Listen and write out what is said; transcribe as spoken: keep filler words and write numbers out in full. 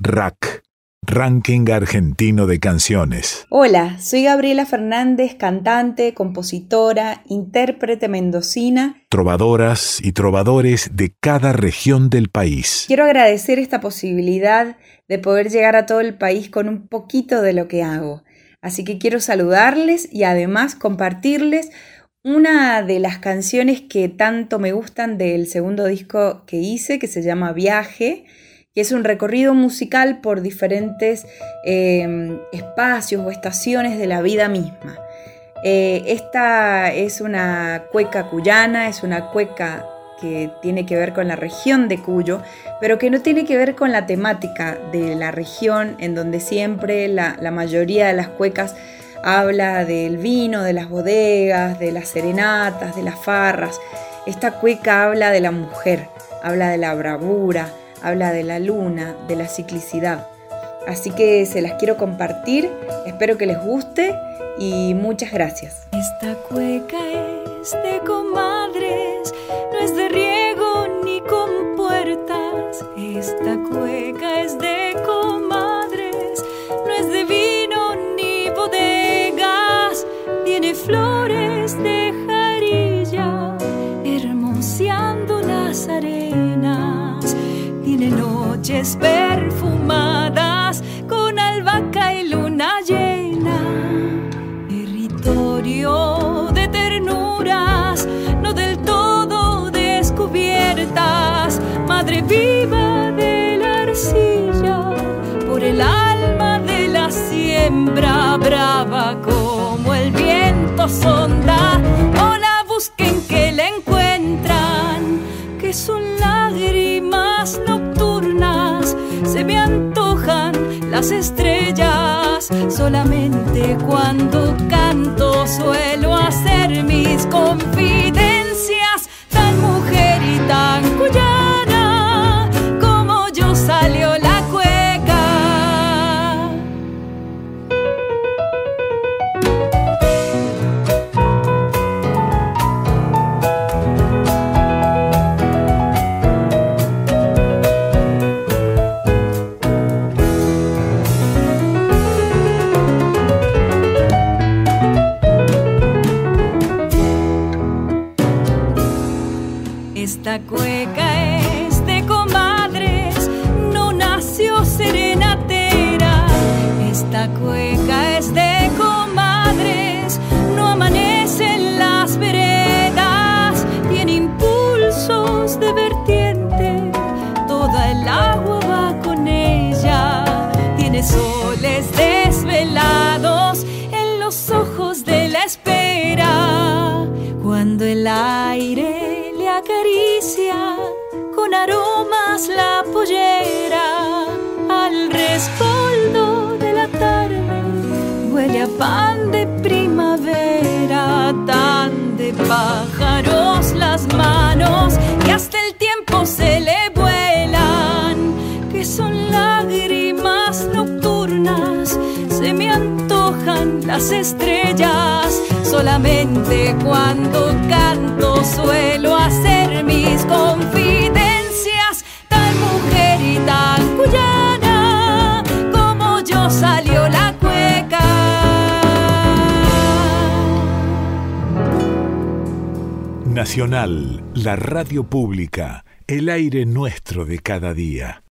R A C, Ranking Argentino de Canciones. Hola, soy Gabriela Fernández, cantante, compositora, intérprete mendocina. Trovadoras y trovadores de cada región del país. Quiero agradecer esta posibilidad de poder llegar a todo el país con un poquito de lo que hago. Así que quiero saludarles y además compartirles una de las canciones que tanto me gustan del segundo disco que hice, que se llama Viaje, que es un recorrido musical por diferentes eh, espacios o estaciones de la vida misma. Eh, esta es una cueca cuyana, es una cueca que tiene que ver con la región de Cuyo, pero que no tiene que ver con la temática de la región, en donde siempre la, la mayoría de las cuecas habla del vino, de las bodegas, de las serenatas, de las farras. Esta cueca habla de la mujer, habla de la bravura, habla de la luna, de la ciclicidad. Así que se las quiero compartir, espero que les guste y muchas gracias. Esta cueca es de comadres, no es de riego ni compuertas. Esta cueca es de comadres, no es de vino ni bodegas. Tiene flores de jarilla, hermoseando las arenas. Tiene noches perfumadas con albahaca y luna llena. Territorio de ternuras, no del todo descubiertas. Madre viva de la arcilla, por el alma de la siembra. Brava como el viento sonda, o la busquen que la encuentran, que son lágrimas nocturnas. Se me antojan las estrellas, solamente cuando canto suelo hacer mis confidencias. Tan mujer y tan cuyana, como yo salió la cueca. Esta cueca es de comadres, no nació serenatera. Esta cueca es de comadres, no amanece en las veredas. Tiene impulsos de vertiente, toda el agua va con ella. Tiene soles desvelados en los ojos de la espera. Cuando el aire acaricia con aromas la pollera, al rescoldo de la tarde huele a pan de primavera. Tan de pájaros las manos y hasta el tiempo se le vuelan, que son lágrimas nocturnas. Se me antojan las estrellas, solamente cuando canto suelo hacer mis confidencias. Tan mujer y tan cuyana, como yo salió la cueca. Nacional, la radio pública, el aire nuestro de cada día.